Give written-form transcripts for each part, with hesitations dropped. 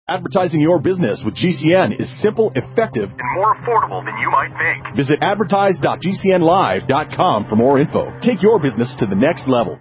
Advertising your business with GCN is simple, effective, and more affordable than you might think. Visit advertise.gcnlive.com for more info. Take your business to the next level.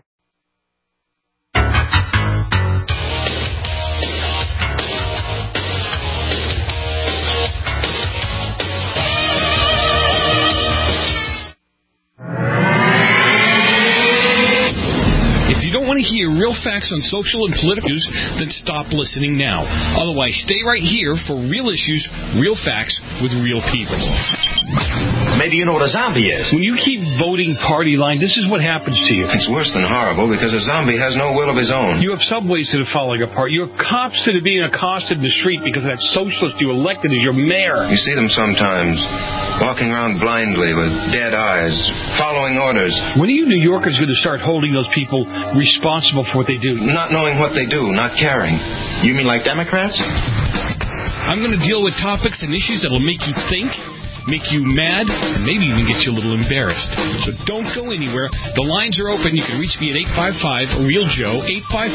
If you don't want to hear real facts on social and political issues, then stop listening now. Otherwise, stay right here for real issues, real facts, with real people. Maybe you know what a zombie is. When you keep voting party line, this is what happens to you. It's worse than horrible because a zombie has no will of his own. You have subways that are falling apart. You have cops that are being accosted in the street because of that socialist you elected as your mayor. You see them sometimes, walking around blindly with dead eyes, following orders. When are you New Yorkers going to start holding those people responsible for what they do? Not knowing what they do, not caring. You mean like Democrats? I'm going to deal with topics and issues that will make you think, make you mad, and maybe even get you a little embarrassed. So don't go anywhere. The lines are open. You can reach me at 855-REAL-JOE,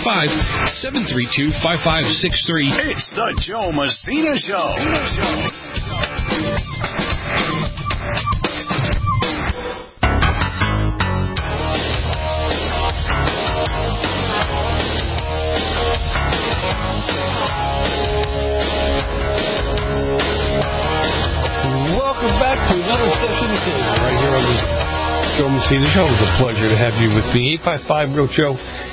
855-732-5563. It's the Joe Messina Show. Welcome back to another session of Dave, right here on the Joe Messina Show. It's a pleasure to have you with me. 855-REAL-JOE,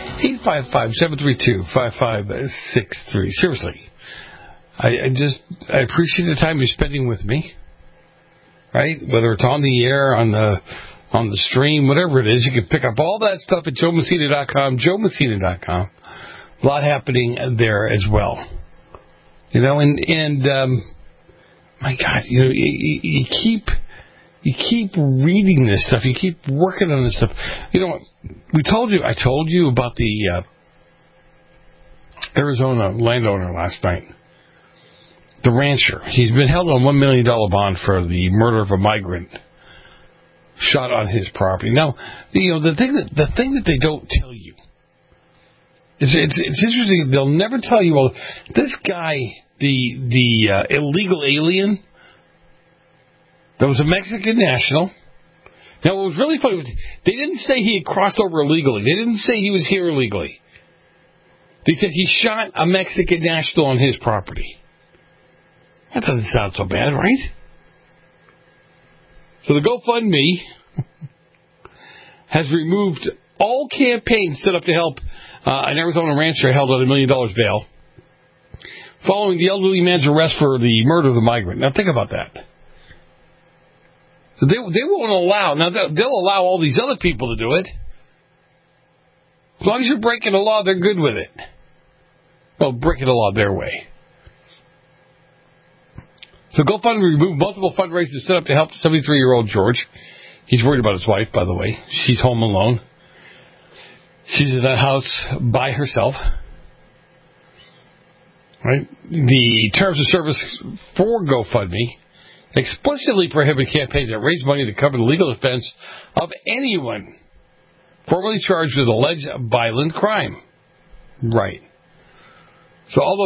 855-732-5563. Seriously, I appreciate the time you're spending with me, right? Whether it's on the air, on the stream, whatever it is, you can pick up all that stuff at joemessina.com, joemessina.com. A lot happening there as well. You know, and my God, you know, you keep reading this stuff. You keep working on this stuff. You know, I told you about the Arizona landowner last night. The rancher. He's been held on $1 million bond for the murder of a migrant shot on his property. Now, you know, the thing that they don't tell you is it's interesting. They'll never tell you. Well, this guy, the illegal alien that was a Mexican national. Now, what was really funny was they didn't say he had crossed over illegally. They didn't say he was here illegally. They said he shot a Mexican national on his property. That doesn't sound so bad, right? So the GoFundMe has removed all campaigns set up to help an Arizona rancher held on $1 million bail following the elderly man's arrest for the murder of the migrant. Now, think about that. So they won't allow. Now, they'll allow all these other people to do it. As long as you're breaking the law, they're good with it. Well, breaking the law their way. So GoFundMe removed multiple fundraisers set up to help 73-year-old George. He's worried about his wife, by the way. She's home alone. She's in that house by herself. Right? The terms of service for GoFundMe explicitly prohibit campaigns that raise money to cover the legal defense of anyone formally charged with alleged violent crime. Right. So all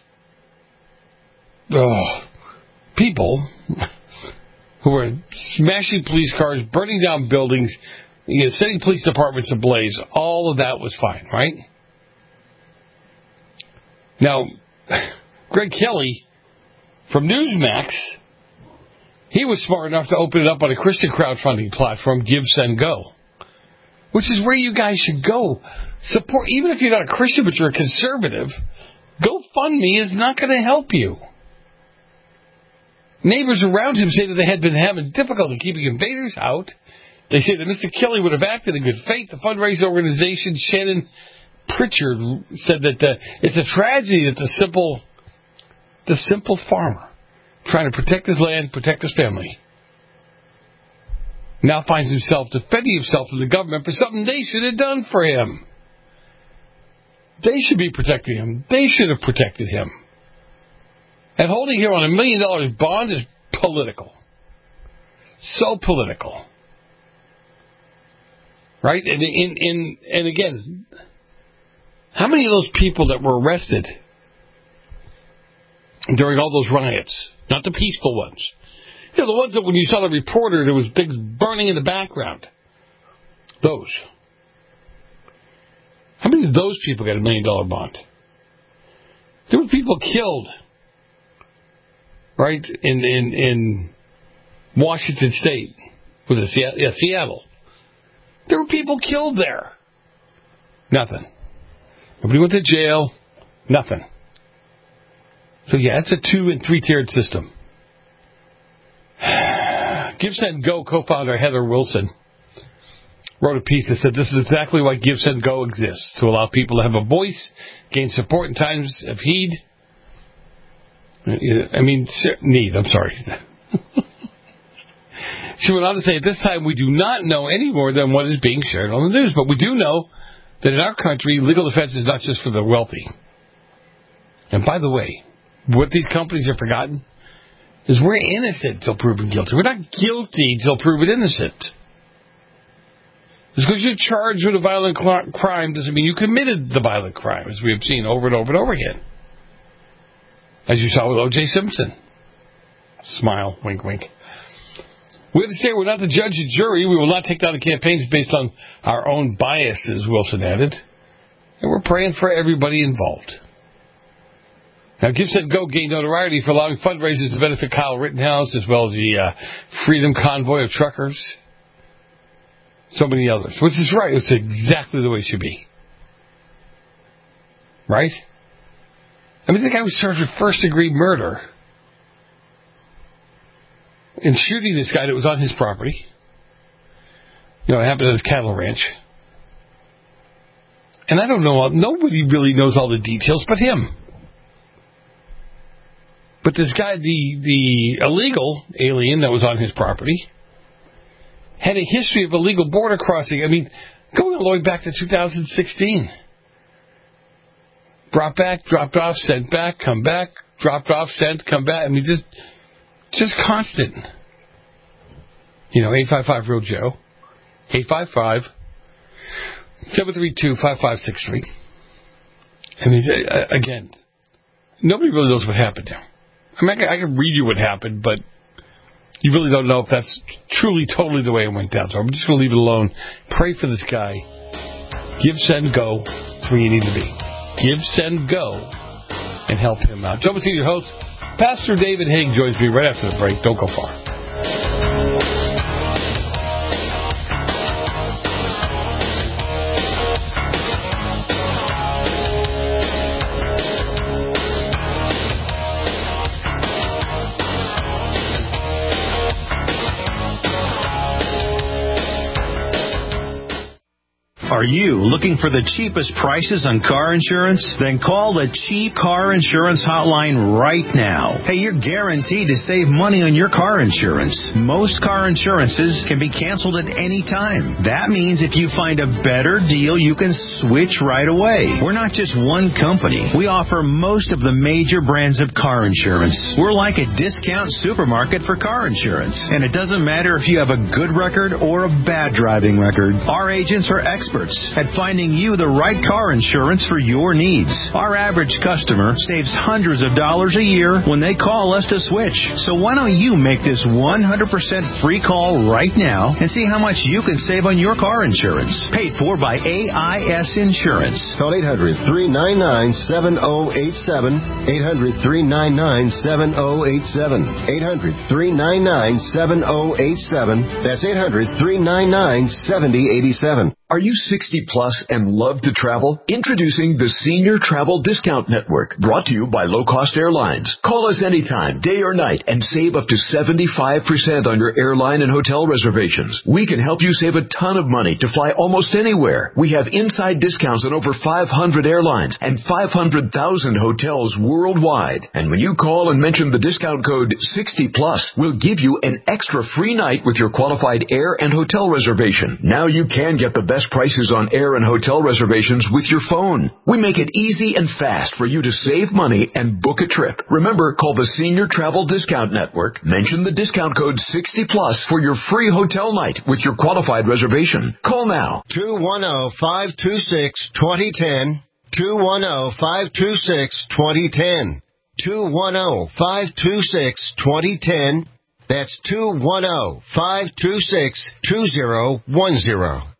those people who were smashing police cars, burning down buildings, setting police departments ablaze, all of that was fine, right? Now, Greg Kelly from Newsmax, he was smart enough to open it up on a Christian crowdfunding platform, Give, Send, Go, which is where you guys should go. Support, even if you're not a Christian but you're a conservative, GoFundMe is not going to help you. Neighbors around him say that they had been having difficulty keeping invaders out. They say that Mr. Kelly would have acted in good faith. The fundraising organization, Shannon Pritchard, said that it's a tragedy that the simple farmer trying to protect his land, protect his family, now finds himself defending himself from the government for something they should have done for him. They should be protecting him. They should have protected him. And holding him on $1 million bond is political. So political. Right? And again, how many of those people that were arrested during all those riots, not the peaceful ones. The ones that when you saw the reporter, there was big burning in the background. Those. How many of those people got $1 million bond? There were people killed, right, in Washington State. Was it Seattle? Yeah, Seattle. There were people killed there. Nothing. Nobody went to jail. Nothing. So, yeah, it's a 2- and 3-tiered system. GiveSendGo co-founder Heather Wilson wrote a piece that said this is exactly why GiveSendGo exists, to allow people to have a voice, gain support in times of need. I'm sorry. She went on to say, at this time we do not know any more than what is being shared on the news, but we do know that in our country, legal defense is not just for the wealthy. And by the way, what these companies have forgotten is we're innocent till proven guilty. We're not guilty till proven innocent. Just because you're charged with a violent crime doesn't mean you committed the violent crime, as we have seen over and over and over again. As you saw with O.J. Simpson. Smile, wink, wink. We understand we're not the judge and jury. We will not take down the campaigns based on our own biases, Wilson added. And we're praying for everybody involved. Now, GiveSendGo gained notoriety for allowing fundraisers to benefit Kyle Rittenhouse, as well as the Freedom Convoy of Truckers. So many others. Which is right. It's exactly the way it should be. Right? I mean, the guy was charged with first-degree murder in shooting this guy that was on his property. It happened at his cattle ranch. And I don't know, nobody really knows all the details but him. But this guy, the illegal alien that was on his property, had a history of illegal border crossing. I mean, going all the way back to 2016. Brought back, dropped off, sent back, come back, dropped off, sent, come back. I mean, just constant. 855-REAL-JOE. 855-732-5563. I mean, again, nobody really knows what happened there. I mean, I can read you what happened, but you really don't know if that's truly, totally the way it went down. So I'm just going to leave it alone. Pray for this guy. GiveSendGo. That's where you need to be. GiveSendGo. And help him out. Joe Messina, your host. Pastor David Haig joins me right after the break. Don't go far. Are you looking for the cheapest prices on car insurance? Then call the Cheap Car Insurance Hotline right now. Hey, you're guaranteed to save money on your car insurance. Most car insurances can be canceled at any time. That means if you find a better deal, you can switch right away. We're not just one company. We offer most of the major brands of car insurance. We're like a discount supermarket for car insurance. And it doesn't matter if you have a good record or a bad driving record. Our agents are experts at finding you the right car insurance for your needs. Our average customer saves hundreds of dollars a year when they call us to switch. So why don't you make this 100% free call right now and see how much you can save on your car insurance. Paid for by AIS Insurance. Call 800-399-7087. 800-399-7087. 800-399-7087. That's 800-399-7087. Are you 60 plus and love to travel? Introducing the Senior Travel Discount Network, brought to you by Low Cost Airlines. Call us anytime, day or night, and save up to 75% on your airline and hotel reservations. We can help you save a ton of money to fly almost anywhere. We have inside discounts on over 500 airlines and 500,000 hotels worldwide. And when you call and mention the discount code 60 plus, we'll give you an extra free night with your qualified air and hotel reservation. Now you can get the best prices on air and hotel reservations with your phone. We make it easy and fast for you to save money and book a trip. Remember, call the Senior Travel Discount Network. Mention the discount code 60 plus for your free hotel night with your qualified reservation. Call now. 210-526-2010. 210-526-2010. 210-526-2010. That's 210-526-2010.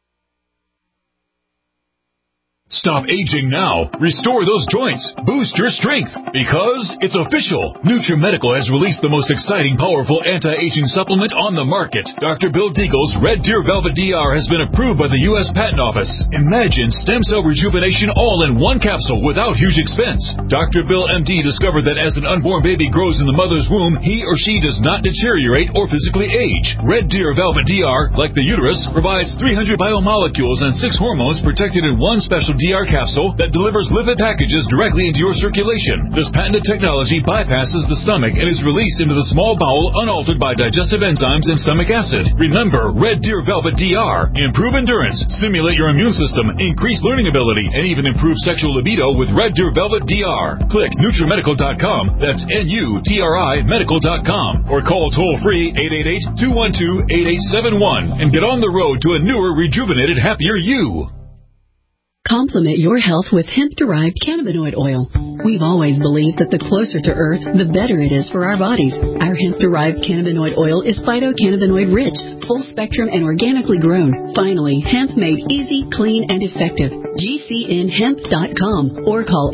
Stop aging now. Restore those joints. Boost your strength. Because it's official. NutriMedical has released the most exciting, powerful anti-aging supplement on the market. Dr. Bill Deagle's Red Deer Velvet DR has been approved by the U.S. Patent Office. Imagine stem cell rejuvenation all in one capsule without huge expense. Dr. Bill MD discovered that as an unborn baby grows in the mother's womb, he or she does not deteriorate or physically age. Red Deer Velvet DR, like the uterus, provides 300 biomolecules and 6 hormones protected in one special DR capsule that delivers lipid packages directly into your circulation. This patented technology bypasses the stomach and is released into the small bowel unaltered by digestive enzymes and stomach acid. Remember, Red Deer Velvet DR. Improve endurance, stimulate your immune system, increase learning ability, and even improve sexual libido with Red Deer Velvet DR. Click NutriMedical.com, that's NUTRI Medical.com, or call toll-free 888-212-8871 and get on the road to a newer, rejuvenated, happier you. Complement your health with hemp-derived cannabinoid oil. We've always believed that the closer to Earth, the better it is for our bodies. Our hemp-derived cannabinoid oil is phytocannabinoid-rich, full-spectrum, and organically grown. Finally, hemp made easy, clean, and effective. GCNhemp.com or call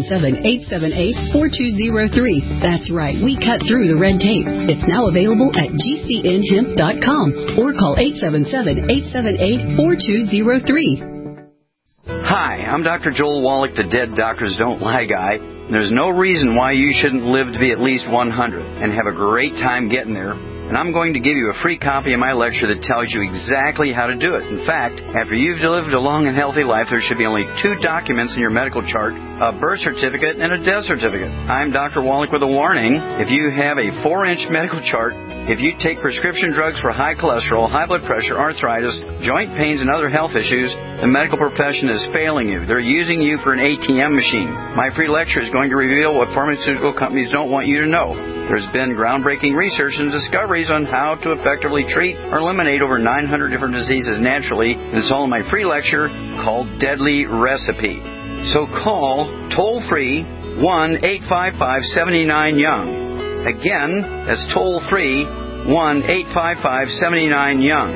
877-878-4203. That's right, we cut through the red tape. It's now available at GCNhemp.com or call 877-878-4203. Hi, I'm Dr. Joel Wallach, the Dead Doctors Don't Lie guy. There's no reason why you shouldn't live to be at least 100 and have a great time getting there. And I'm going to give you a free copy of my lecture that tells you exactly how to do it. In fact, after you've lived a long and healthy life, there should be only 2 documents in your medical chart, a birth certificate and a death certificate. I'm Dr. Wallach with a warning. If you have a 4-inch medical chart, if you take prescription drugs for high cholesterol, high blood pressure, arthritis, joint pains, and other health issues, the medical profession is failing you. They're using you for an ATM machine. My free lecture is going to reveal what pharmaceutical companies don't want you to know. There's been groundbreaking research and discoveries on how to effectively treat or eliminate over 900 different diseases naturally, and it's all in my free lecture called Deadly Recipe. So call toll-free 1-855-79-YOUNG. Again, that's toll-free 1-855-79-YOUNG.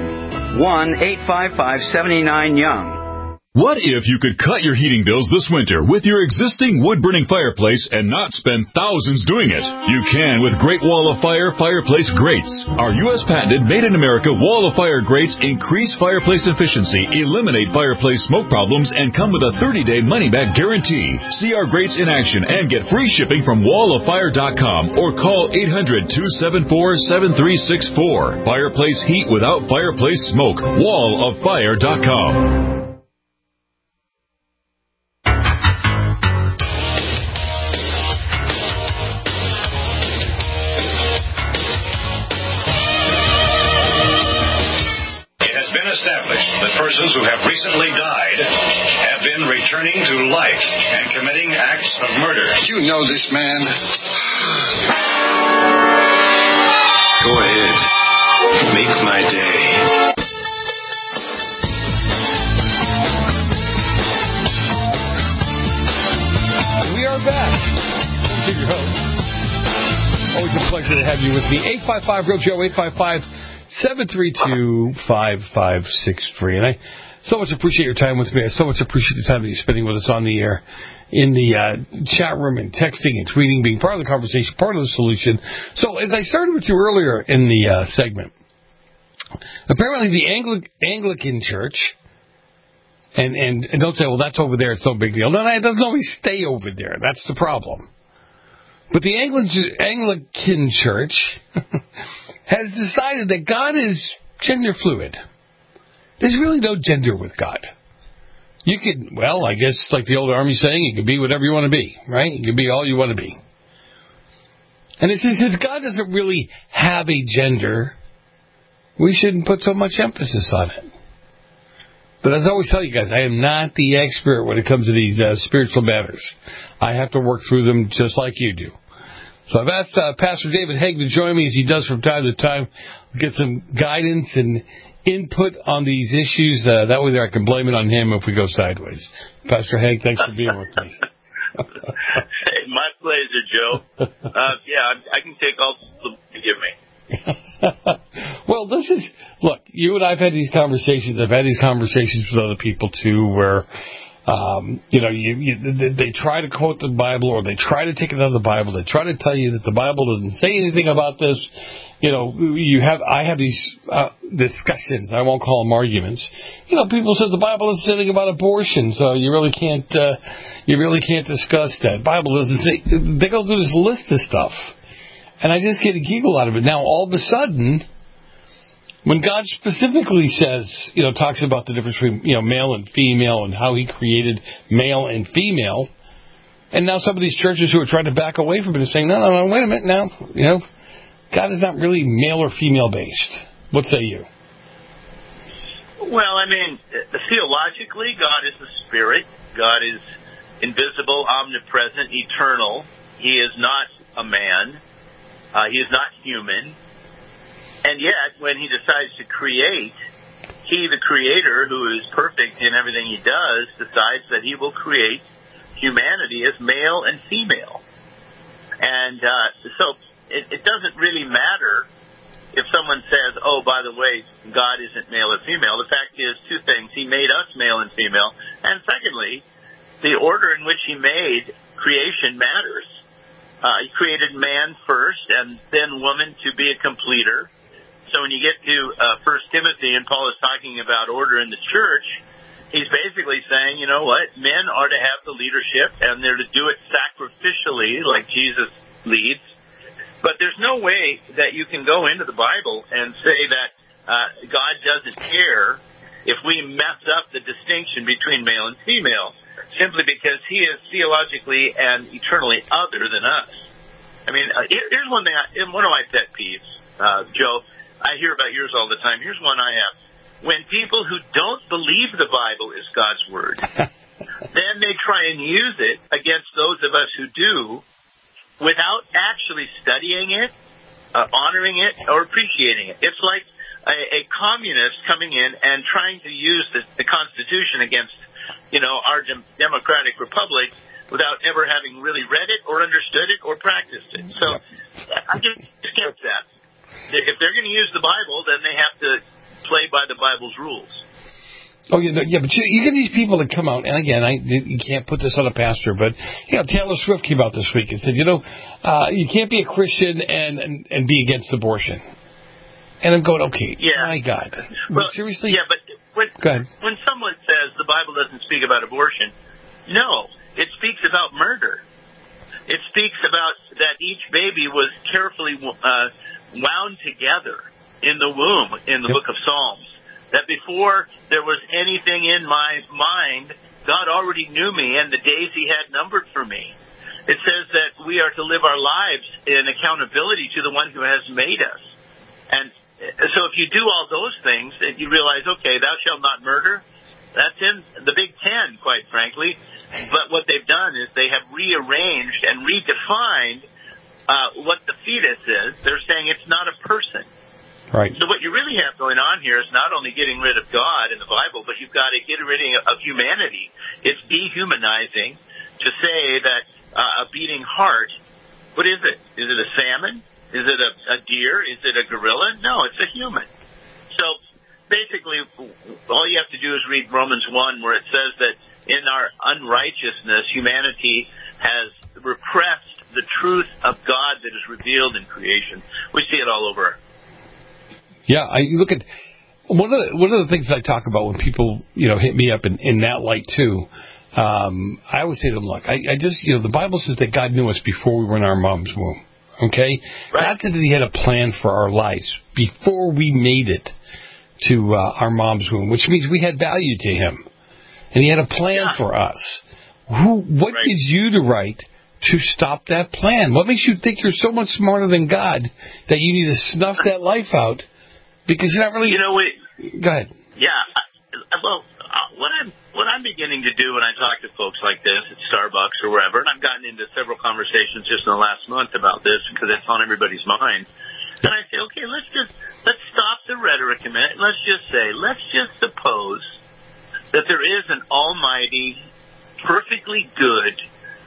1-855-79-YOUNG. What if you could cut your heating bills this winter with your existing wood-burning fireplace and not spend thousands doing it? You can with Great Wall of Fire fireplace grates. Our U.S. patented made-in-America Wall of Fire grates increase fireplace efficiency, eliminate fireplace smoke problems, and come with a 30-day money-back guarantee. See our grates in action and get free shipping from walloffire.com or call 800-274-7364. Fireplace heat without fireplace smoke. walloffire.com. Established that persons who have recently died have been returning to life and committing acts of murder. You know this man. Go ahead. Make my day. We are back. I'm your host. Always a pleasure to have you with me. 855-REAL-JOE, 855-732-5563. And I so much appreciate your time with me. I so much appreciate the time that you're spending with us on the air, in the chat room, and texting and tweeting, being part of the conversation, part of the solution. So as I started with you earlier in the segment, apparently the Anglican Church, and don't say, well, that's over there, it's no big deal. No, it doesn't always stay over there. That's the problem. But the Anglican Church has decided that God is gender fluid. There's really no gender with God. You could, well, I guess like the old army saying, you can be whatever you want to be, right? You can be all you want to be. And it says, since God doesn't really have a gender, we shouldn't put so much emphasis on it. But as I always tell you guys, I am not the expert when it comes to these spiritual matters. I have to work through them just like you do. So I've asked Pastor David Haig to join me, as he does from time to time, get some guidance and input on these issues. That way I can blame it on him if we go sideways. Pastor Haig, thanks for being with me. Hey, my pleasure, Joe. I can take all the you give me. Well, look, you and I've had these conversations. I've had these conversations with other people, too, where, they try to quote the Bible or they try to take it out of the Bible. They try to tell you that the Bible doesn't say anything about this. I have these discussions. I won't call them arguments. People say the Bible doesn't say anything about abortion, so you really can't discuss that. Bible doesn't say. They go through this list of stuff, and I just get a giggle out of it. Now, all of a sudden, when God specifically says, talks about the difference between, male and female and how he created male and female, and now some of these churches who are trying to back away from it are saying, no, wait a minute now, God is not really male or female based. What say you? Well, theologically, God is a spirit. God is invisible, omnipresent, eternal. He is not a man. He is not human. And yet, when he decides to create, he, the creator, who is perfect in everything he does, decides that he will create humanity as male and female. And so it doesn't really matter if someone says, oh, by the way, God isn't male or female. The fact is two things. He made us male and female. And secondly, the order in which he made creation matters. He created man first and then woman to be a completer. So when you get to 1 Timothy and Paul is talking about order in the church, he's basically saying, you know what, men are to have the leadership and they're to do it sacrificially like Jesus leads. But there's no way that you can go into the Bible and say that God doesn't care if we mess up the distinction between male and female, simply because he is theologically and eternally other than us. Here's one thing, one of my pet peeves, Joe. I hear about yours all the time. Here's one I have. When people who don't believe the Bible is God's Word, then they try and use it against those of us who do without actually studying it, honoring it, or appreciating it. It's like a communist coming in and trying to use the Constitution against, our democratic republic without ever having really read it or understood it or practiced it. So I just get that. If they're going to use the Bible, then they have to play by the Bible's rules. Oh, but you get these people that come out, and again, you can't put this on a pastor, but Taylor Swift came out this week and said, you can't be a Christian and be against abortion. And I'm going, okay, my God. Well, seriously? Yeah, but when someone says the Bible doesn't speak about abortion, no, it speaks about murder. It speaks about that each baby was carefully wound together in the womb in the book of Psalms. That before there was anything in my mind, God already knew me and the days he had numbered for me. It says that we are to live our lives in accountability to the one who has made us. And so if you do all those things, and you realize, okay, thou shalt not murder, that's in the Big Ten, quite frankly. But what they've done is they have rearranged and redefined what the fetus is. They're saying it's not a person. Right. So what you really have going on here is not only getting rid of God in the Bible, but you've got to get rid of humanity. It's dehumanizing to say that a beating heart, what is it? Is it a salmon? Is it a deer? Is it a gorilla? No, it's a human. So basically, all you have to do is read Romans 1, where it says that in our unrighteousness, humanity has repressed the truth of God that is revealed in creation. We see it all over. Yeah, I look at one of the things I talk about when people hit me up in that light too. I always say to them, look, I just the Bible says that God knew us before we were in our mom's womb. Okay, right. God said that He had a plan for our lives before we made it to our mom's womb, which means we had value to Him, and He had a plan for us. What gives you the right to stop that plan? What makes you think you're so much smarter than God that you need to snuff that life out? Because you're not really... Go ahead. Yeah. Well, what I'm beginning to do when I talk to folks like this at Starbucks or wherever, and I've gotten into several conversations just in the last month about this because it's on everybody's mind, and I say, okay, let's stop the rhetoric a minute. Let's just suppose that there is an almighty, perfectly good,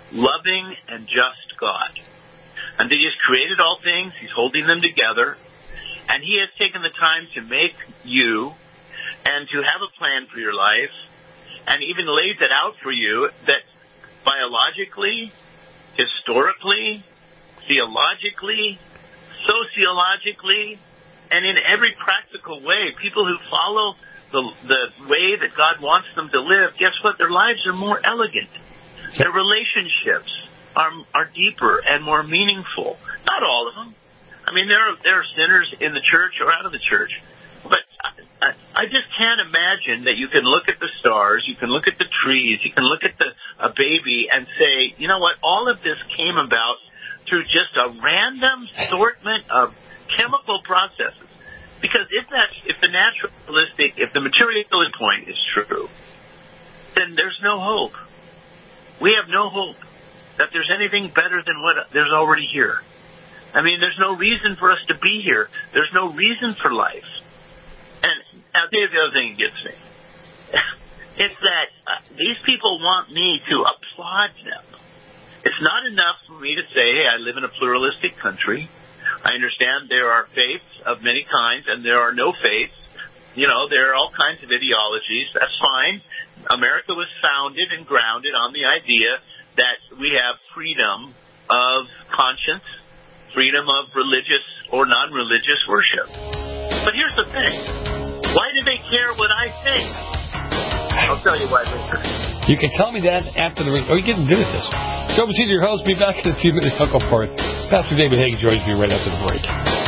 loving and just God. And that He has created all things, He's holding them together, and He has taken the time to make you and to have a plan for your life, and even lays it out for you that biologically, historically, theologically, sociologically, and in every practical way, people who follow the way that God wants them to live, guess what? Their lives are more elegant. Their relationships are deeper and more meaningful. Not all of them. I mean, there are sinners in the church or out of the church. But I just can't imagine that you can look at the stars, you can look at the trees, you can look at a baby and say, you know what, all of this came about through just a random assortment of chemical processes. Because if the naturalistic, if the materialistic point is true, then there's no hope. We have no hope that there's anything better than what there's already here. I mean, there's no reason for us to be here. There's no reason for life. And I'll tell you the other thing that gets me. It's that these people want me to applaud them. It's not enough for me to say, hey, I live in a pluralistic country. I understand there are faiths of many kinds, and there are no faiths. You know, there are all kinds of ideologies. That's fine. America was founded and grounded on the idea that we have freedom of conscience, freedom of religious or non-religious worship. But here's the thing. Why do they care what I think? I'll tell you why later. You can tell me that after the break. Oh, you're getting good at this. Joe Messina, your host. Be back in a few minutes. I'll go for it. Pastor David Hagan joins me right after the break.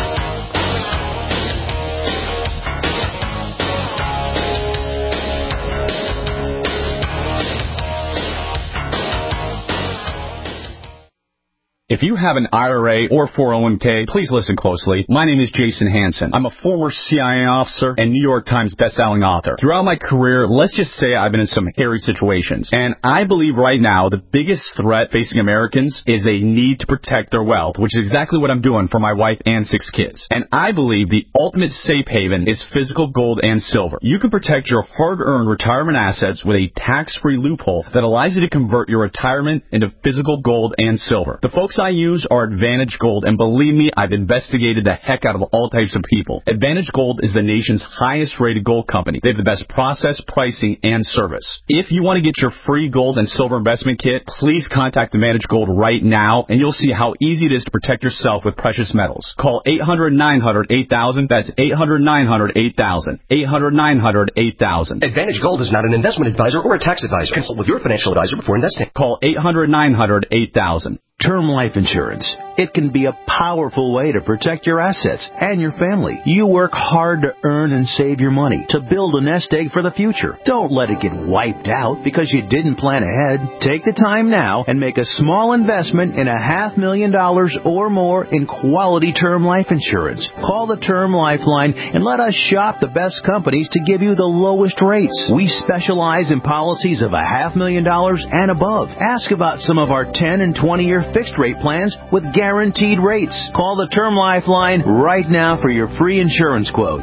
If you have an IRA or 401k, please listen closely. My name is Jason Hansen. I'm a former CIA officer and New York Times bestselling author. Throughout my career, let's just say I've been in some hairy situations. And I believe right now the biggest threat facing Americans is they need to protect their wealth, which is exactly what I'm doing for my wife and 6 kids. And I believe the ultimate safe haven is physical gold and silver. You can protect your hard-earned retirement assets with a tax-free loophole that allows you to convert your retirement into physical gold and silver. The folks I use are Advantage Gold, and believe me, I've investigated the heck out of all types of people. Advantage Gold is the nation's highest-rated gold company. They have the best process, pricing, and service. If you want to get your free gold and silver investment kit, please contact Advantage Gold right now, and you'll see how easy it is to protect yourself with precious metals. Call 800-900-8000. That's 800-900-8000. 800-900-8000. Advantage Gold is not an investment advisor or a tax advisor. Consult with your financial advisor before investing. Call 800-900-8000. Term life insurance. It can be a powerful way to protect your assets and your family. You work hard to earn and save your money to build a nest egg for the future. Don't let it get wiped out because you didn't plan ahead. Take the time now and make a small investment in $500,000 or more in quality term life insurance. Call the Term Lifeline and let us shop the best companies to give you the lowest rates. We specialize in policies of $500,000 and above. Ask about some of our 10 and 20-year fixed rate plans with guaranteed rates. Call the Term Lifeline right now for your free insurance quote.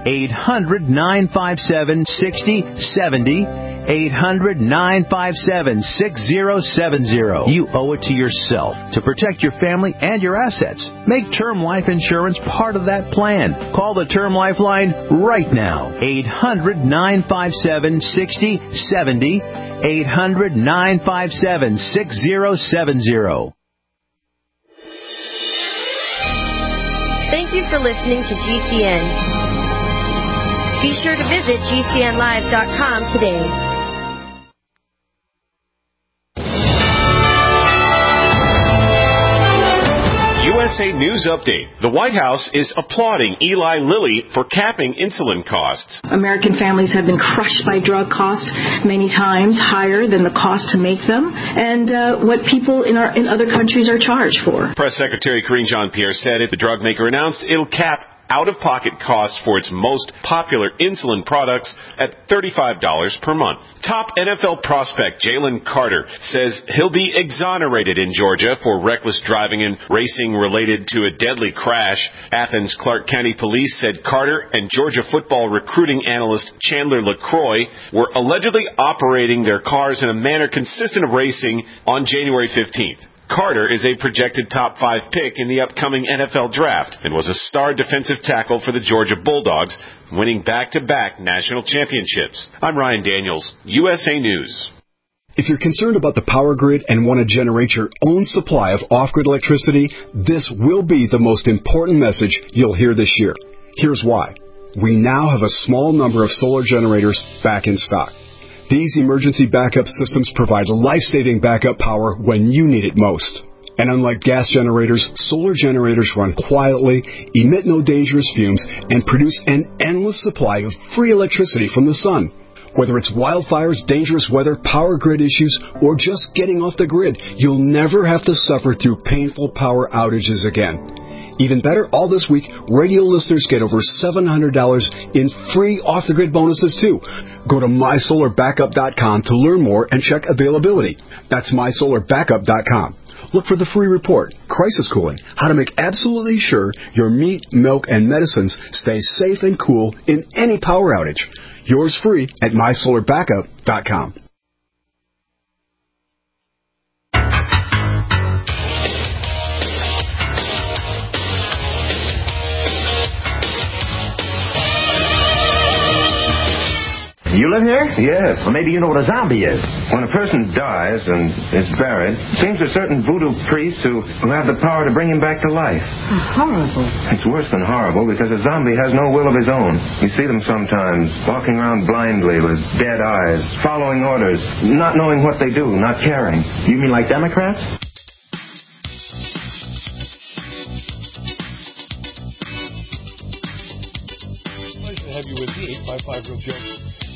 800-957-6070. 800-957-6070. You owe it to yourself to protect your family and your assets. Make term life insurance part of that plan. Call the Term Lifeline right now. 800-957-6070. 800-957-6070. Thank you for listening to GCN. Be sure to visit GCNlive.com today. USA News Update. The White House is applauding Eli Lilly for capping insulin costs. American families have been crushed by drug costs many times higher than the cost to make them and what people in other countries are charged for. Press Secretary Karine Jean-Pierre said if the drug maker announced it'll cap out-of-pocket costs for its most popular insulin products at $35 per month. Top NFL prospect Jalen Carter says he'll be exonerated in Georgia for reckless driving and racing related to a deadly crash. Athens Clark County Police said Carter and Georgia football recruiting analyst Chandler LaCroix were allegedly operating their cars in a manner consistent of racing on January 15th. Carter is a projected top 5 pick in the upcoming NFL draft and was a star defensive tackle for the Georgia Bulldogs, winning back-to-back national championships. I'm Ryan Daniels, USA News. If you're concerned about the power grid and want to generate your own supply of off-grid electricity, this will be the most important message you'll hear this year. Here's why. We now have a small number of solar generators back in stock. These emergency backup systems provide life-saving backup power when you need it most. And unlike gas generators, solar generators run quietly, emit no dangerous fumes, and produce an endless supply of free electricity from the sun. Whether it's wildfires, dangerous weather, power grid issues, or just getting off the grid, you'll never have to suffer through painful power outages again. Even better, all this week, radio listeners get over $700 in free off-the-grid bonuses, too. Go to MySolarBackup.com to learn more and check availability. That's MySolarBackup.com. Look for the free report, Crisis Cooling, how to make absolutely sure your meat, milk, and medicines stay safe and cool in any power outage. Yours free at MySolarBackup.com. You live here? Yes. Well, maybe you know what a zombie is. When a person dies and is buried, it seems to certain voodoo priests who have the power to bring him back to life. Horrible. It's worse than horrible because a zombie has no will of his own. You see them sometimes walking around blindly with dead eyes, following orders, not knowing what they do, not caring. You mean like Democrats? Nice to have you with me, 855 Real Joe.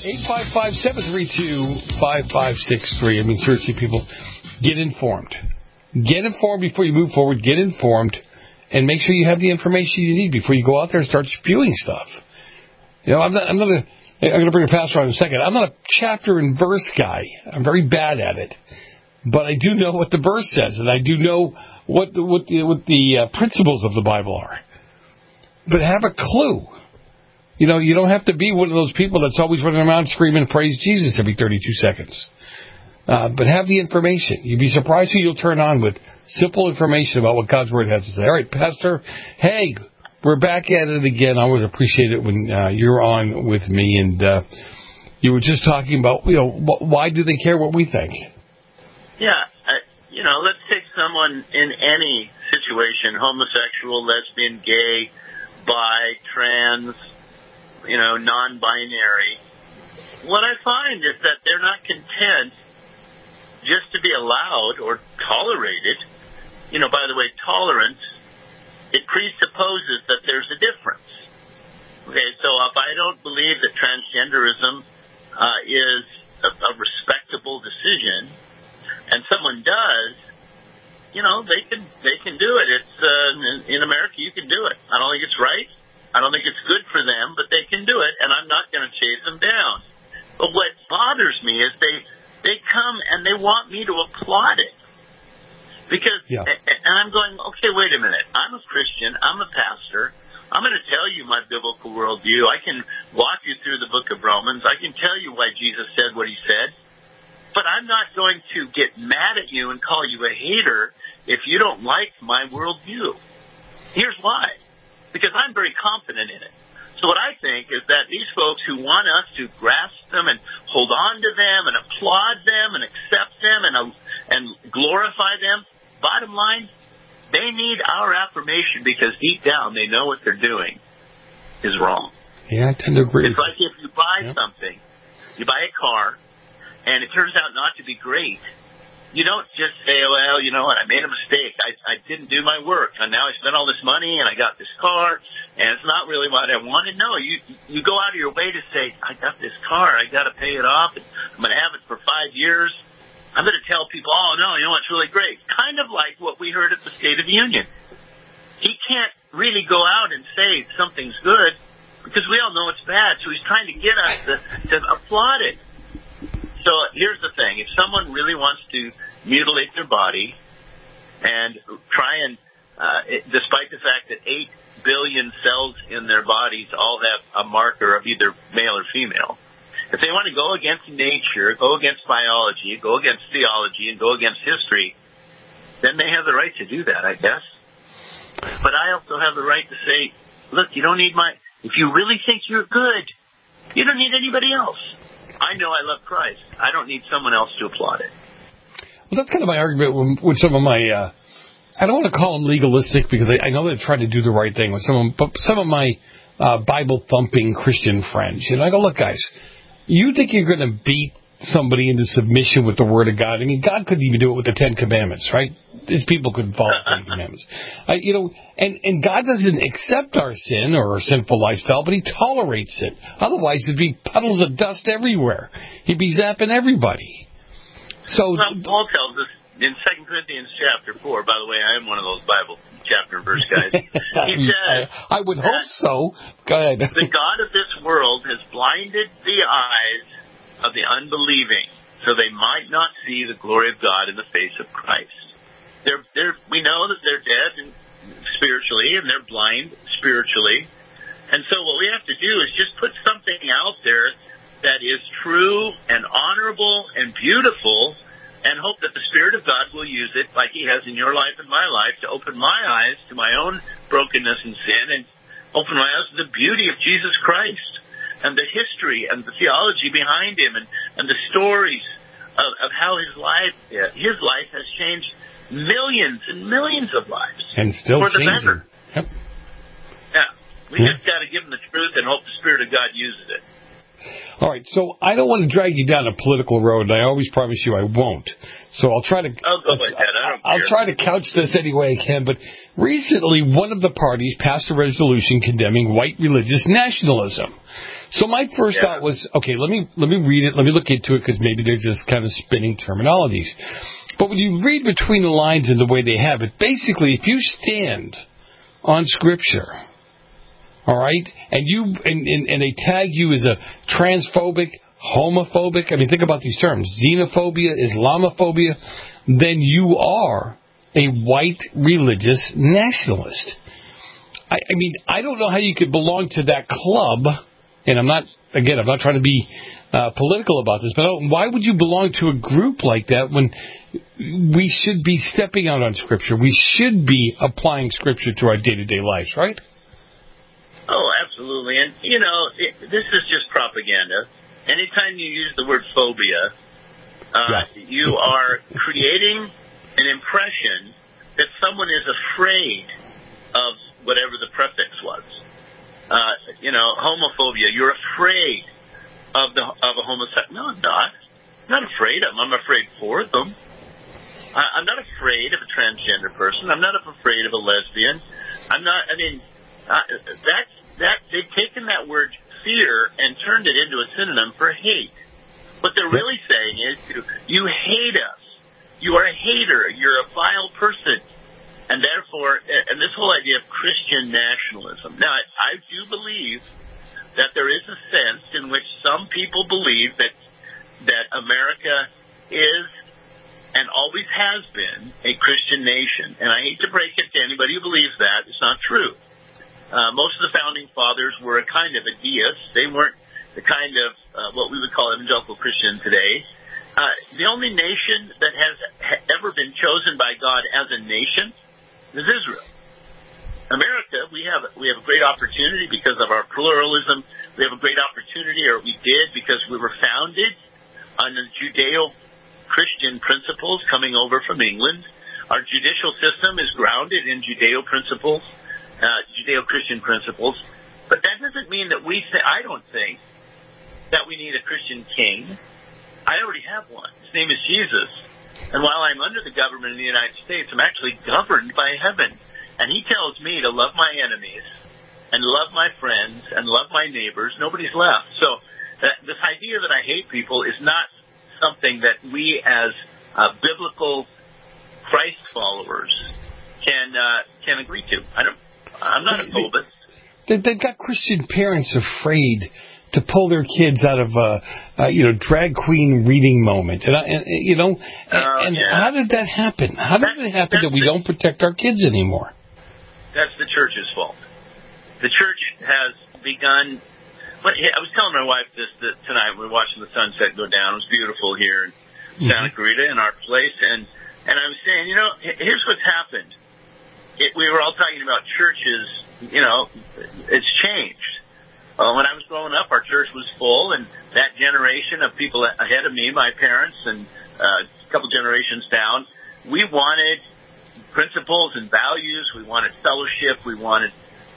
855-732-5563. I mean, seriously, people, get informed. Get informed before you move forward. Get informed, and make sure you have the information you need before you go out there and start spewing stuff. You know, I'm going to bring a pastor on in a second. I'm not a chapter and verse guy. I'm very bad at it, but I do know what the verse says, and I do know what the principles of the Bible are. But have a clue. You know, you don't have to be one of those people that's always running around screaming praise Jesus every 32 seconds. But have the information. You'd be surprised who you'll turn on with simple information about what God's Word has to say. All right, Pastor, hey, we're back at it again. I always appreciate it when you're on with me. And you were just talking about, you know, why do they care what we think? Yeah, let's take someone in any situation, homosexual, lesbian, gay, bi, trans, non-binary. What I find is that they're not content just to be allowed or tolerated. By the way, tolerance, it presupposes that there's a difference. Okay, so if I don't believe that transgenderism is a respectable decision, and someone does, they can do it. It's in America, you can do it. I don't think it's right. I don't think it's good for them, but they can do it, and I'm not going to chase them down. But what bothers me is they come and they want me to applaud it. Because, and I'm going, okay, wait a minute. I'm a Christian. I'm a pastor. I'm going to tell you my biblical worldview. I can walk you through the book of Romans. I can tell you why Jesus said what he said. But I'm not going to get mad at you and call you a hater if you don't like my worldview. Here's why. Because I'm very confident in it. So what I think is that these folks who want us to grasp them and hold on to them and applaud them and accept them and glorify them, bottom line, they need our affirmation because deep down they know what they're doing is wrong. Yeah, I tend to agree. It's like if you buy something, you buy a car, and it turns out not to be great. You don't just say, well, you know what, I made a mistake. I didn't do my work, and now I spent all this money, and I got this car, and it's not really what I wanted. No, you go out of your way to say, I got this car, I got to pay it off, and I'm going to have it for 5 years. I'm going to tell people, oh, no, you know what's really great. Kind of like what we heard at the State of the Union. He can't really go out and say something's good because we all know it's bad. So he's trying to get us to applaud it. So here's the thing. If someone really wants to mutilate their body and try and, despite the fact that 8 billion cells in their bodies all have a marker of either male or female, if they want to go against nature, go against biology, go against theology, and go against history, then they have the right to do that, I guess. But I also have the right to say, look, you don't need if you really think you're good, you don't need anybody else. I know I love Christ. I don't need someone else to applaud it. Well, that's kind of my argument with some of my, I don't want to call them legalistic because I know they're trying to do the right thing with some of my Bible-thumping Christian friends. You know, I go, look, guys, you think you're going to beat somebody into submission with the Word of God? I mean, God couldn't even do it with the 10 Commandments, right? His people couldn't follow the 10 Commandments. And God doesn't accept our sin or our sinful lifestyle, but He tolerates it. Otherwise, there'd be puddles of dust everywhere. He'd be zapping everybody. So, Paul tells us in 2 Corinthians chapter 4, by the way, I am one of those Bible chapter and verse guys. He says, I would hope so. Go ahead. The God of this world has blinded the eyes of the unbelieving, so they might not see the glory of God in the face of Christ. We know that they're dead spiritually, and they're blind spiritually. And so what we have to do is just put something out there that is true and honorable and beautiful, and hope that the Spirit of God will use it, like He has in your life and my life, to open my eyes to my own brokenness and sin, and open my eyes to the beauty of Jesus Christ and the history and the theology behind Him, and the stories of how His life has changed millions and millions of lives. And still for the changing. better. Yep. Yeah. We just got to give them the truth and hope the Spirit of God uses it. All right, so I don't want to drag you down a political road, and I always promise you I won't. So I'll try to. I'll go with that. I'll try to couch this any way I can. But recently, one of the parties passed a resolution condemning white religious nationalism. So my first thought was, okay, let me read it. Let me look into it because maybe they're just kind of spinning terminologies. But when you read between the lines in the way they have it, basically, if you stand on Scripture, all right, and they tag you as a transphobic, homophobic, I mean, think about these terms, xenophobia, Islamophobia, then you are a white religious nationalist. I mean, I don't know how you could belong to that club, and I'm not trying to be political about this, but why would you belong to a group like that when we should be stepping out on Scripture? We should be applying Scripture to our day-to-day lives, right? Oh, absolutely. And, this is just propaganda. Anytime you use the word phobia, you are creating an impression that someone is afraid of whatever the prefix was. Homophobia, you're afraid of a homosexual. No, I'm not. I'm not afraid of them. I'm afraid for them. I'm not afraid of a transgender person. I'm not afraid of a lesbian. They've taken that word fear and turned it into a synonym for hate. What they're really saying is, you hate us. You are a hater. You're a vile person. And therefore, and this whole idea of Christian nationalism. Now, I do believe that there is a sense in which some people believe that America is and always has been a Christian nation. And I hate to break it to anybody who believes that. It's not true. Most of the founding fathers were a kind of a deist. They weren't the kind of what we would call evangelical Christian today. The only nation that has ever been chosen by God as a nation is Israel. America, we have a great opportunity because of our pluralism. We have a great opportunity, or we did, because we were founded on the Judeo-Christian principles coming over from England. Our judicial system is grounded in Judeo-Christian principles. But that doesn't mean that I don't think that we need a Christian king. I already have one. His name is Jesus. And while I'm under the government of the United States, I'm actually governed by heaven. And He tells me to love my enemies and love my friends and love my neighbors. Nobody's left. So this idea that I hate people is not something that we as biblical Christ followers can agree to. I'm not a pulpit. They've got Christian parents afraid to pull their kids out of drag queen reading moment, how did that happen? How did it happen that we don't protect our kids anymore? That's the church's fault. The church has begun. I was telling my wife this tonight. We were watching the sunset go down. It was beautiful here in Santa Clarita in our place, and I was saying, here's what's happened. We were all talking about churches. It's changed. When I was growing up, our church was full, and that generation of people ahead of me, my parents, and a couple generations down, we wanted principles and values. We wanted fellowship. We wanted,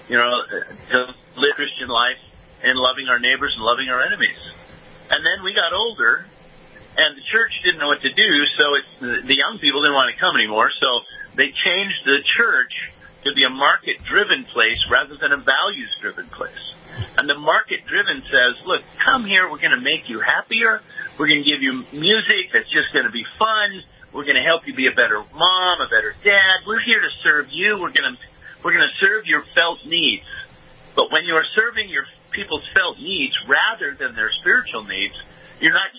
to live Christian life and loving our neighbors and loving our enemies. And then we got older, and the church didn't know what to do, so the young people didn't want to come anymore, so they changed the church to be a market-driven place rather than a values-driven place. And the market-driven says, look, come here, we're going to make you happier, we're going to give you music that's just going to be fun, we're going to help you be a better mom, a better dad, we're here to serve you, we're going to serve your felt needs. But when you are serving your people's felt needs rather than their spiritual needs, you're not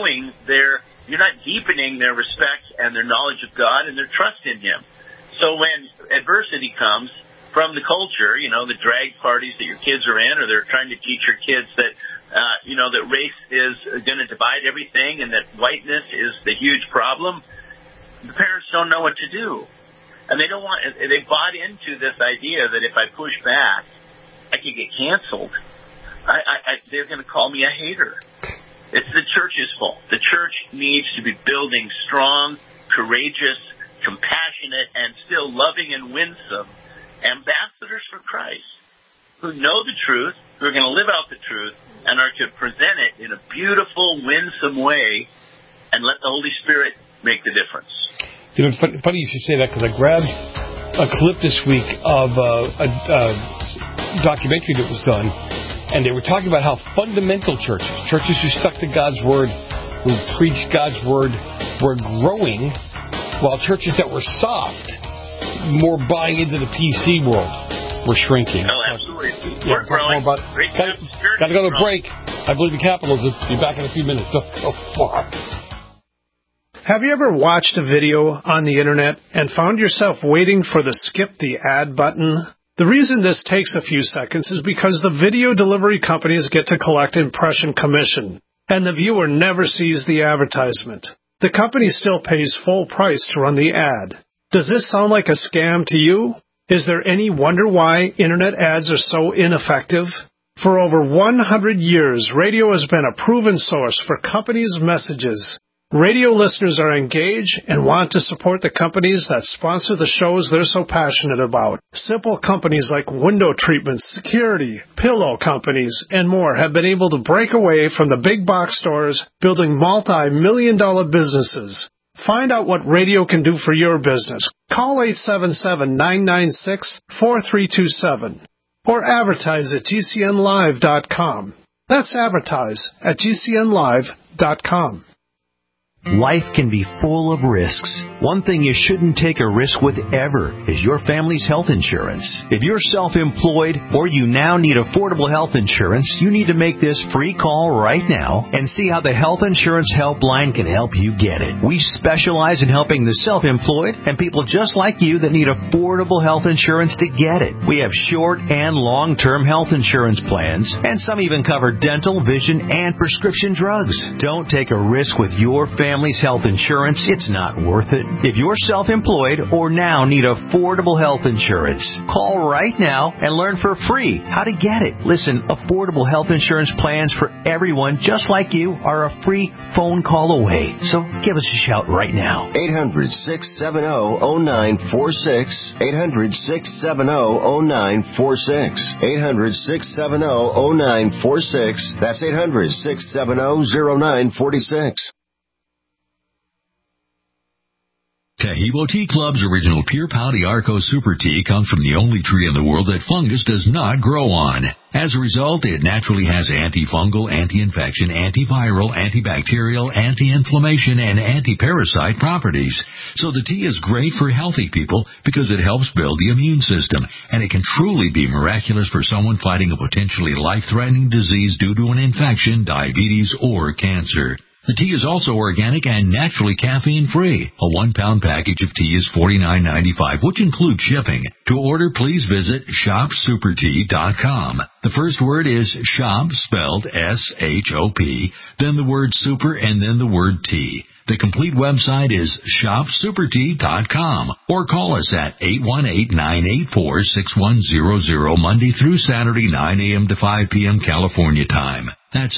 you're not deepening their respect and their knowledge of God and their trust in Him. So when adversity comes from the culture, the drag parties that your kids are in, or they're trying to teach your kids that, that race is going to divide everything and that whiteness is the huge problem, the parents don't know what to do. And they bought into this idea that if I push back, I could get canceled. They're going to call me a hater. It's the church's fault. The church needs to be building strong, courageous, compassionate, and still loving and winsome ambassadors for Christ who know the truth, who are going to live out the truth, and are to present it in a beautiful, winsome way and let the Holy Spirit make the difference. It's funny you should say that, because I grabbed a clip this week of a documentary that was done, and they were talking about how fundamental churches who stuck to God's Word, who preached God's Word, were growing, while churches that were soft, more buying into the PC world, were shrinking. Oh, absolutely. We're growing. Got to go to a break. I believe in capitalism. Be back in a few minutes. Don't go far. Have you ever watched a video on the internet and found yourself waiting for the skip the ad button? The reason this takes a few seconds is because the video delivery companies get to collect impression commission, and the viewer never sees the advertisement. The company still pays full price to run the ad. Does this sound like a scam to you? Is there any wonder why internet ads are so ineffective? For over 100 years, radio has been a proven source for companies' messages. Radio listeners are engaged and want to support the companies that sponsor the shows they're so passionate about. Simple companies like window treatments, security, pillow companies, and more have been able to break away from the big box stores, building multi-million-dollar businesses. Find out what radio can do for your business. Call 877-996-4327 or advertise at GCNlive.com. That's advertise at GCNlive.com. Life can be full of risks. One thing you shouldn't take a risk with ever is your family's health insurance. If you're self-employed or you now need affordable health insurance, you need to make this free call right now and see how the Health Insurance Helpline can help you get it. We specialize in helping the self-employed and people just like you that need affordable health insurance to get it. We have short and long-term health insurance plans, and some even cover dental, vision, and prescription drugs. Don't take a risk with your family's health insurance. It's not worth it. If you're self-employed or now need affordable health insurance, call right now and learn for free how to get it. Listen, affordable health insurance plans for everyone just like you are a free phone call away. So give us a shout right now. 800-670-0946. 800-670-0946. 800-670-0946. That's 800-670-0946. Tahibo Tea Club's original Pure Pouty Arco Super Tea comes from the only tree in the world that fungus does not grow on. As a result, it naturally has antifungal, anti-infection, antiviral, antibacterial, anti-inflammation, and anti-parasite properties. So the tea is great for healthy people because it helps build the immune system, and it can truly be miraculous for someone fighting a potentially life-threatening disease due to an infection, diabetes, or cancer. The tea is also organic and naturally caffeine-free. A 1-pound package of tea is $49.95, which includes shipping. To order, please visit shopsupertea.com. The first word is shop, spelled S-H-O-P, then the word super, and then the word tea. The complete website is shopsupertea.com, or call us at 818-984-6100 Monday through Saturday, 9 a.m. to 5 p.m. California time. That's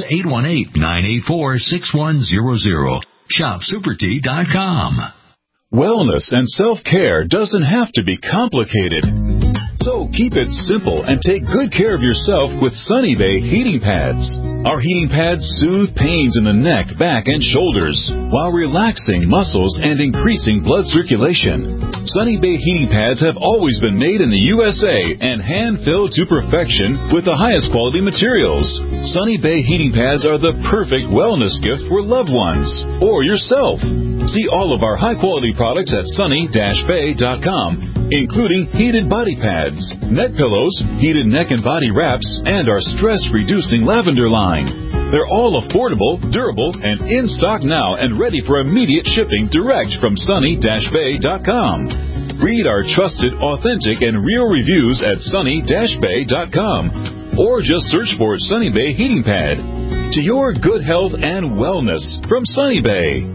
818-984-6100. shopsupertea.com. Wellness and self-care doesn't have to be complicated. So keep it simple and take good care of yourself with Sunny Bay heating pads. Our heating pads soothe pains in the neck, back, and shoulders while relaxing muscles and increasing blood circulation. Sunny Bay heating pads have always been made in the USA and hand-filled to perfection with the highest quality materials. Sunny Bay heating pads are the perfect wellness gift for loved ones or yourself. See all of our high-quality products at sunny-bay.com, including heated body pads, neck pillows, heated neck and body wraps, and our stress-reducing lavender line. They're all affordable, durable, and in stock now and ready for immediate shipping direct from sunny-bay.com. Read our trusted, authentic, and real reviews at sunny-bay.com, or just search for Sunny Bay Heating Pad. To your good health and wellness from Sunny Bay.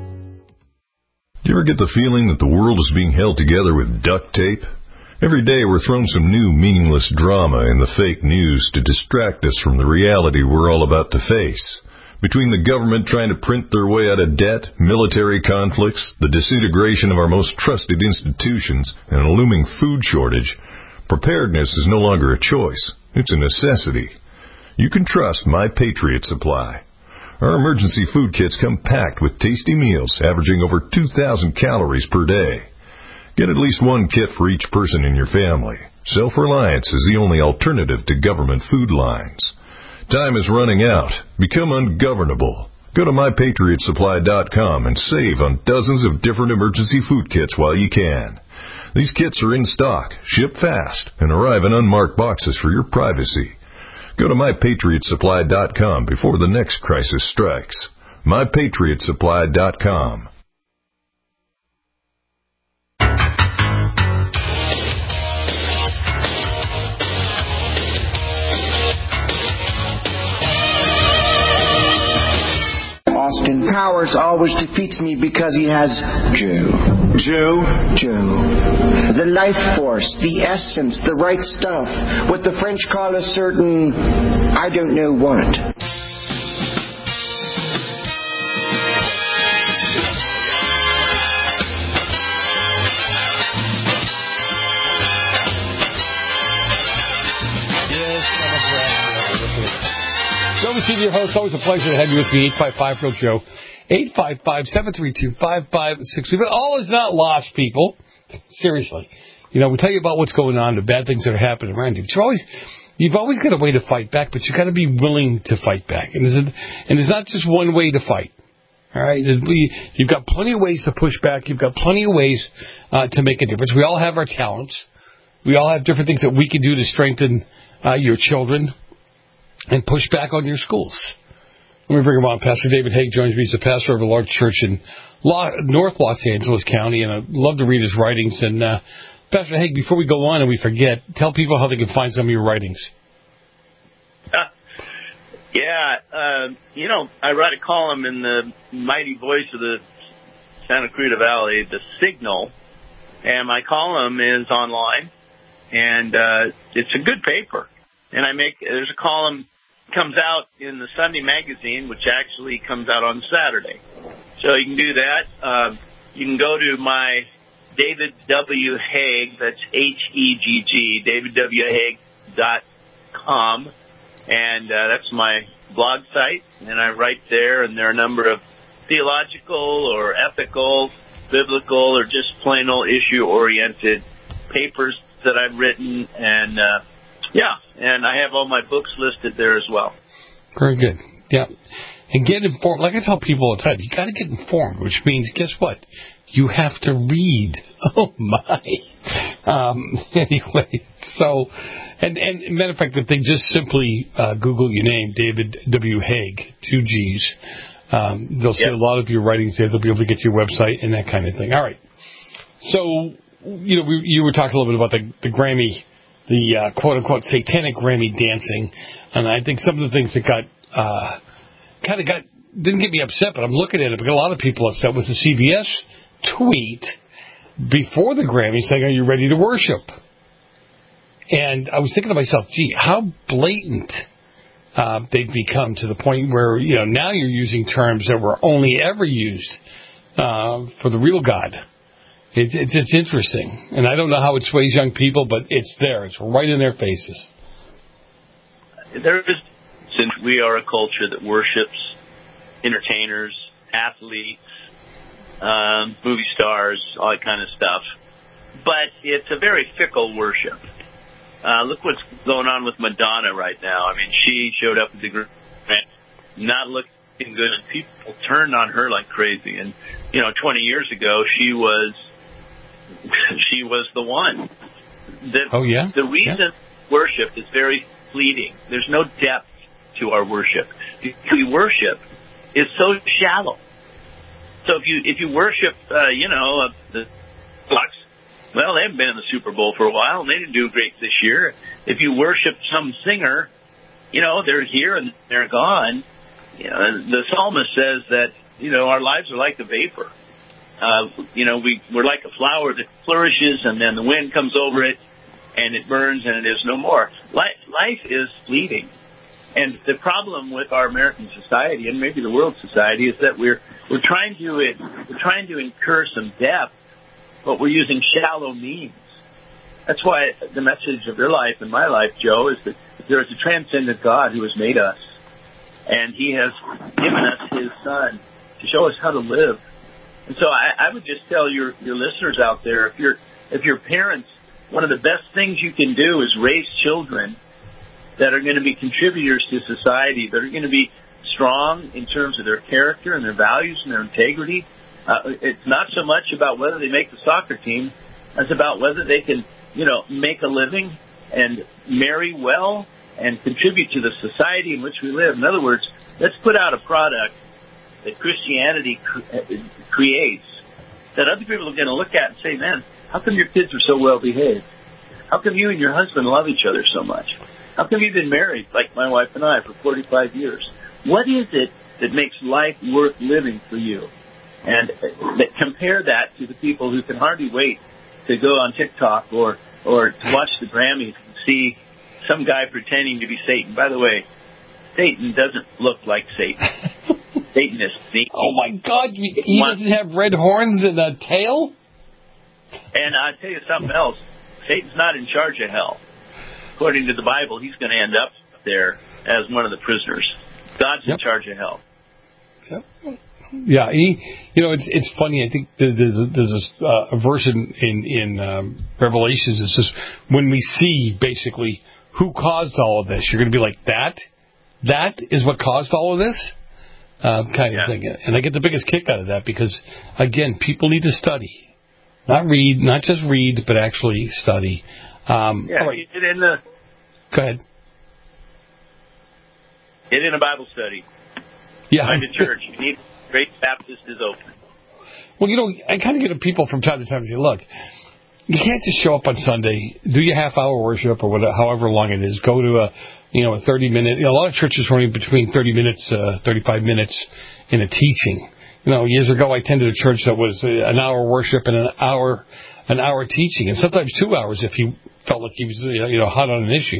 Do you ever get the feeling that the world is being held together with duct tape? Every day we're thrown some new meaningless drama in the fake news to distract us from the reality we're all about to face. Between the government trying to print their way out of debt, military conflicts, the disintegration of our most trusted institutions, and a looming food shortage, preparedness is no longer a choice. It's a necessity. You can trust My Patriot Supply. Our emergency food kits come packed with tasty meals averaging over 2,000 calories per day. Get at least one kit for each person in your family. Self-reliance is the only alternative to government food lines. Time is running out. Become ungovernable. Go to MyPatriotSupply.com and save on dozens of different emergency food kits while you can. These kits are in stock, ship fast, and arrive in unmarked boxes for your privacy. Go to MyPatriotSupply.com before the next crisis strikes. MyPatriotSupply.com. Austin Powers always defeats me because he has Joe. The life force, the essence, the right stuff, what the French call a certain, I don't know what. Joe, your host. Always a pleasure to have you with me. 855-PRO-JOE. 855-732-5563. But all is not lost, people. Seriously. You know, we tell you about what's going on, the bad things that are happening around you. You've always got a way to fight back, but you've got to be willing to fight back. And there's not just one way to fight. All right? You've got plenty of ways to push back. You've got plenty of ways to make a difference. We all have our talents. We all have different things that we can do to strengthen your children and push back on your schools. Let me bring him on. Pastor David Haig joins me. He's a pastor of a large church in North Los Angeles County, and I'd love to read his writings. And Pastor Haig, before we go on and we forget, tell people how they can find some of your writings. I write a column in the mighty voice of the Santa Cruz Valley, The Signal, and my column is online, and it's a good paper. And there's a column comes out in the Sunday magazine, which actually comes out on Saturday. So you can do that. You can go to my David W. Haig, that's H-E-G-G, davidwhaig.com, and that's my blog site, and I write there, and there are a number of theological or ethical biblical or just plain old issue-oriented papers that I've written, and and I have all my books listed there as well. Very good. Yeah. And get informed. Like I tell people all the time, you got to get informed, which means, guess what? You have to read. Oh, my. Anyway, so, and matter of fact, if they just simply Google your name, David W. Haig, 2 G's, they'll see a lot of your writings there. They'll be able to get to your website and that kind of thing. All right. So, you were talking a little bit about the Grammy, the quote-unquote satanic Grammy dancing, and I think some of the things that didn't get me upset, but I'm looking at it, but got a lot of people upset, was the CBS tweet before the Grammy saying, "Are you ready to worship?" And I was thinking to myself, gee, how blatant they've become, to the point where, now you're using terms that were only ever used for the real God. It's interesting. And I don't know how it sways young people, but it's there. It's right in their faces. Since we are a culture that worships entertainers, athletes, movie stars, all that kind of stuff. But it's a very fickle worship. Look what's going on with Madonna right now. I mean, she showed up at the Grammy, not looking good, and people turned on her like crazy. And 20 years ago, she was the one. The reason worship is very fleeting. There's no depth to our worship. We worship is so shallow. So if you worship, the Bucks, well, they haven't been in the Super Bowl for a while, and they didn't do great this year. If you worship some singer, they're here and they're gone. The psalmist says that, our lives are like a vapor. We're like a flower that flourishes, and then the wind comes over it, and it burns, and it is no more. Life is fleeting. And the problem with our American society, and maybe the world society, is that we're trying to incur some depth, but we're using shallow means. That's why the message of your life and my life, Joe, is that there is a transcendent God who has made us, and He has given us His Son to show us how to live. And so I would just tell your listeners out there, if you're parents, one of the best things you can do is raise children that are going to be contributors to society, that are going to be strong in terms of their character and their values and their integrity. It's not so much about whether they make the soccer team as about whether they can, make a living and marry well and contribute to the society in which we live. In other words, let's put out a product that Christianity creates that other people are going to look at and say, man, how come your kids are so well behaved? How come you and your husband love each other so much? How come you've been married, like my wife and I, for 45 years? What is it that makes life worth living for you? And compare that to the people who can hardly wait to go on TikTok or to watch the Grammys and see some guy pretending to be Satan. By the way, Satan doesn't look like Satan. Satan is sneaky. Oh, my God. He doesn't have red horns and a tail? And I'll tell you something else. Satan's not in charge of hell. According to the Bible, he's going to end up there as one of the prisoners. God's in charge of hell. Yep. Yeah, it's funny. I think there's a verse in Revelations that says, when we see basically who caused all of this, you're going to be like, that is what caused all of this? Kind of thing. And I get the biggest kick out of that because, again, people need to study. Not just read, but actually study. Right. Get in the... Go ahead. Get in a Bible study. Yeah. Find a church. You need... Great Baptist is open. Well, I kind of get to people from time to time and say, look, you can't just show up on Sunday, do your half-hour worship or whatever, however long it is, go to a 30-minute, a lot of churches running between 30 minutes, 35 minutes in a teaching. Years ago I attended a church that was an hour worship and an hour teaching, and sometimes 2 hours if he felt like he was, hot on an issue.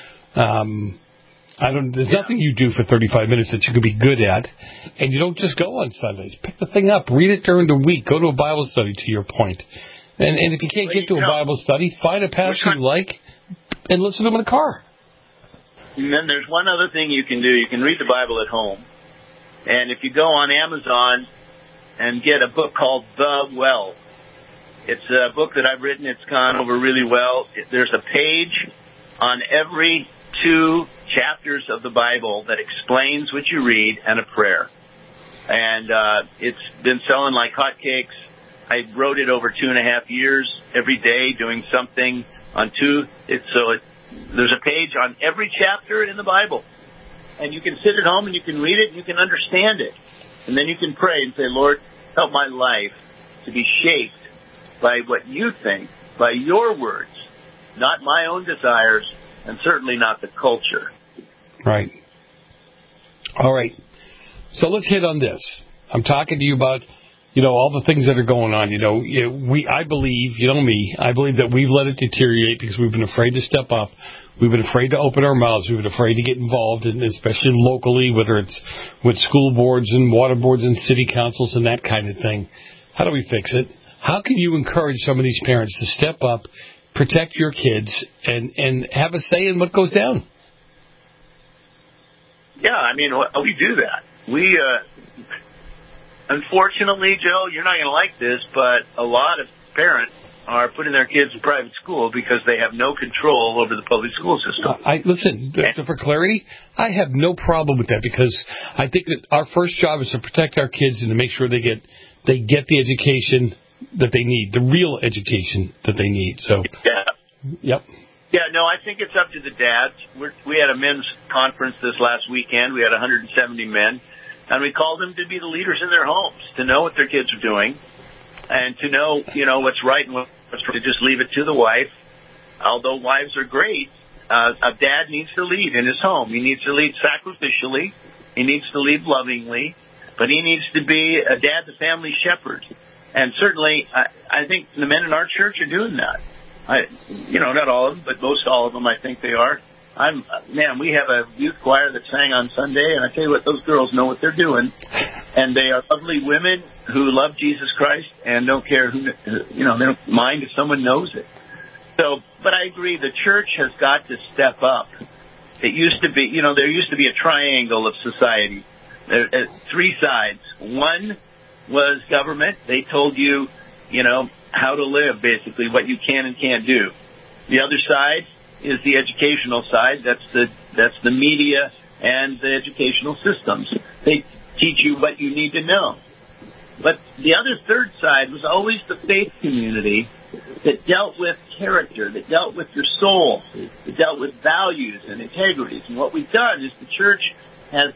There's nothing you do for 35 minutes that you can be good at, and you don't just go on Sundays. Pick the thing up, read it during the week, go to a Bible study, to your point. And if you can't get to a Bible study, find a pastor you like and listen to them in the car. And then there's one other thing you can do. You can read the Bible at home. And if you go on Amazon and get a book called The Well. It's a book that I've written. It's gone over really well. There's a page on every 2 chapters of the Bible that explains what you read and a prayer. And it's been selling like hotcakes. I wrote it over 2.5 years, every day doing something on 2. There's a page on every chapter in the Bible. And you can sit at home and you can read it and you can understand it. And then you can pray and say, Lord, help my life to be shaped by what you think, by your words, not my own desires, and certainly not the culture. Right. All right. So let's hit on this. I'm talking to you about, all the things that are going on. I believe, me, I believe that we've let it deteriorate because we've been afraid to step up. We've been afraid to open our mouths. We've been afraid to get involved, especially locally, whether it's with school boards and water boards and city councils and that kind of thing. How do we fix it? How can you encourage some of these parents to step up, protect your kids, and have a say in what goes down? Yeah, we do that. We, unfortunately, Joe, you're not going to like this, but a lot of parents are putting their kids in private school because they have no control over the public school system. Listen, for clarity, I have no problem with that because I think that our first job is to protect our kids and to make sure they get the education that they need, the real education that they need. So, yeah. Yep. Yeah, no, I think it's up to the dads. We had a men's conference this last weekend. We had 170 men, and we called them to be the leaders in their homes, to know what their kids are doing, and to know, what's right and what's wrong. To just leave it to the wife. Although wives are great, a dad needs to lead in his home. He needs to lead sacrificially. He needs to lead lovingly, but he needs to be a dad, the family shepherd. And certainly, I think the men in our church are doing that. Not all of them, but most all of them, I think they are. We have a youth choir that sang on Sunday, and I tell you what, those girls know what they're doing. And they are lovely women who love Jesus Christ and don't care who, they don't mind if someone knows it. So, but I agree, the church has got to step up. It used to be, there used to be a triangle of society. 3 sides. One was government. They told you, how to live, basically, what you can and can't do. The other side is the educational side. That's the media and the educational systems. They teach you what you need to know. But the other third side was always the faith community that dealt with character, that dealt with your soul, that dealt with values and integrities. And what we've done is the church has,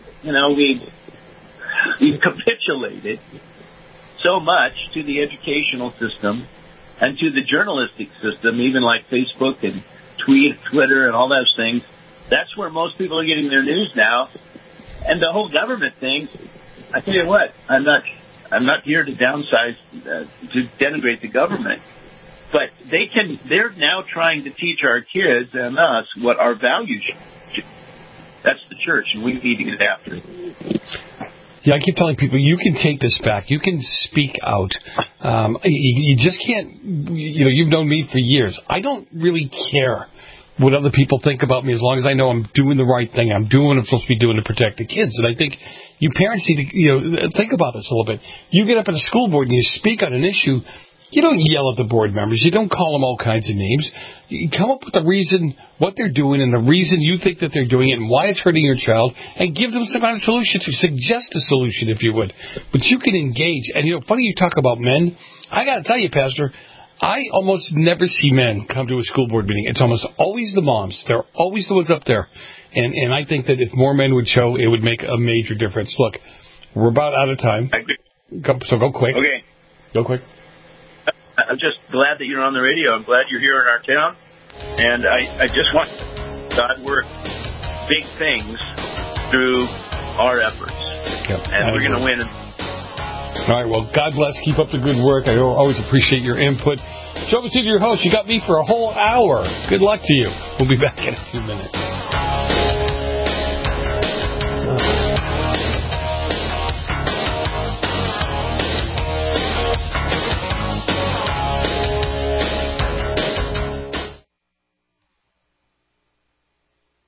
we've capitulated so much to the educational system and to the journalistic system, even like Facebook and Twitter and all those things. That's where most people are getting their news now. And the whole government thing, I tell you what, I'm not here to downsize, to denigrate the government, but they're now trying to teach our kids and us what our values should. That's the church, and we need to get after it. Yeah, I keep telling people, you can take this back. You can speak out. You just can't, you've known me for years. I don't really care what other people think about me as long as I know I'm doing the right thing. I'm doing what I'm supposed to be doing to protect the kids. And I think you parents need to, think about this a little bit. You get up at a school board and you speak on an issue. You don't yell at the board members. You don't call them all kinds of names. You come up with the reason, what they're doing, and the reason you think that they're doing it and why it's hurting your child, and give them some kind of solution to suggest a solution if you would. But you can engage. And, funny you talk about men. I got to tell you, Pastor, I almost never see men come to a school board meeting. It's almost always the moms. They're always the ones up there. And I think that if more men would show, it would make a major difference. Look, we're about out of time. So go quick. Okay. Go quick. I'm just glad that you're on the radio. I'm glad you're here in our town. And I just want God to work big things through our efforts. Yep. And we're going to win. All right. Well, God bless. Keep up the good work. I always appreciate your input. Joe Messina, your host. You got me for a whole hour. Good luck to you. We'll be back in a few minutes.